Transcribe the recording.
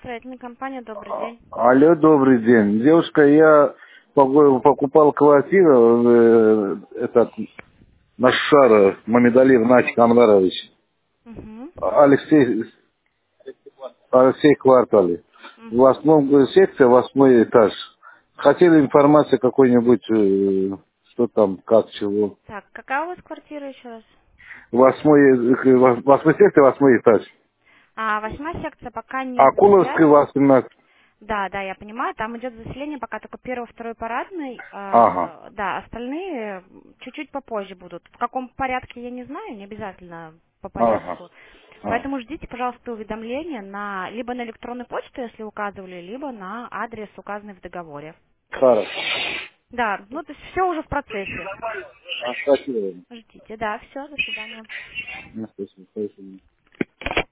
Строительная компания, добрый день. Алло, добрый день. Девушка, я покупал квартиру, этот, наш Шар, Мамедалиев Начик Анварович, Угу. Алексей, Алексей Квартале. В Угу. восьмом секции, 8 этаж. Хотели информации какой-нибудь, что там, как, чего. Так, какая у вас квартира еще раз? 8 секция, 8 этаж. Восьмая секция пока нет Акуловская, заселяемость. 18. Да, да, я понимаю, там идет заселение пока только первый, второй парадный. Ага, Да, остальные чуть-чуть попозже будут. В каком порядке, я не знаю, не обязательно по ага. порядку. Ага. Поэтому ждите, пожалуйста, уведомления либо на электронную почту, если указывали, либо на адрес, указанный в договоре. Хорошо. Да, ну то есть все уже в процессе. Спасибо. Ждите, да, все, до свидания. Спасибо.